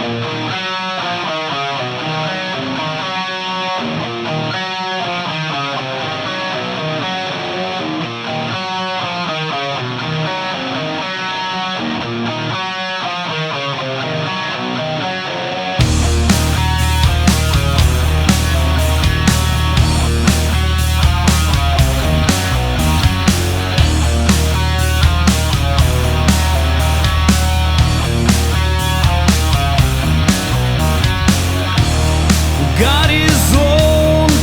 Горизонт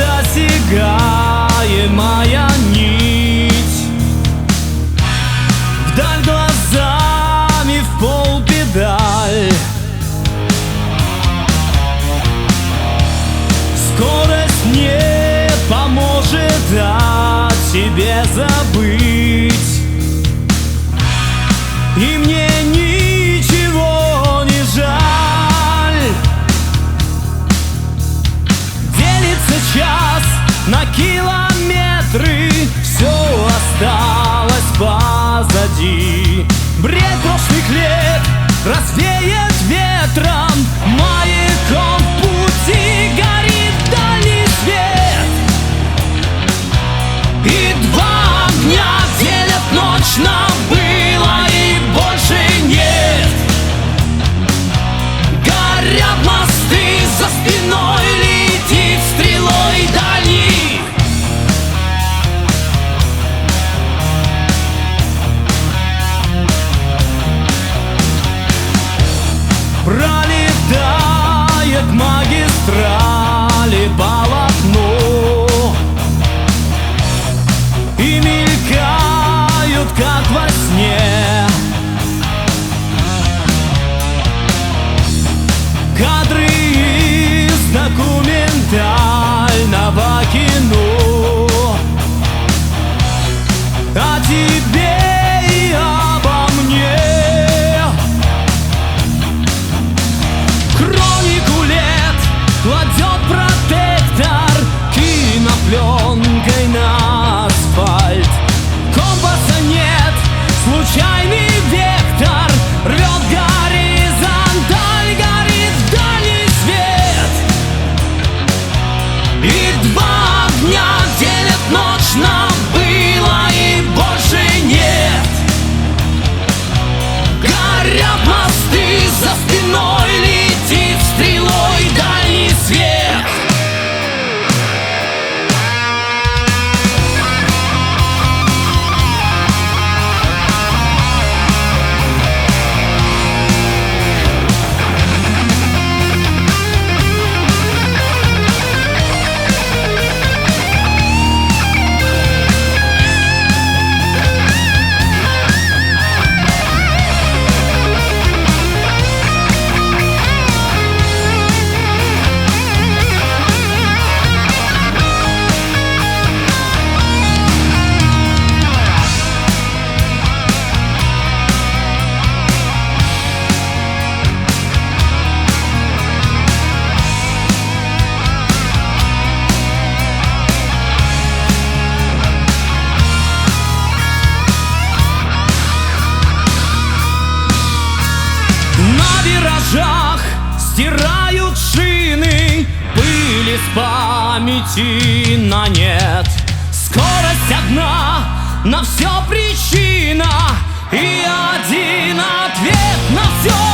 недосягаемая нить, вдаль глазами в полпедаль. Скорость не поможет о тебе забыть, и мне ничего не жаль. Час на километры, все осталось позади. Бред прошлых лет развеет ветром, маяком в пути горит дальний свет. И два огня делят ночь на было и больше нет. Горят мосты за спиной, летит стрелой дальний. Пролетает магистрали полотно и мелькают, как во сне, кадры из документального кино о тебе и обо мне. Хронику лет кладет протектор кинопленкой на асфальт. Компаса нет, случайный вектор рвет горизонталь, горит дальний свет. И два огня делят ночь на было и больше нет. Горят мосты за спиной, летит стрелой дальний свет. Стирают шины, пыли с памяти на нет. Скорость одна, на все причина, и один ответ на все.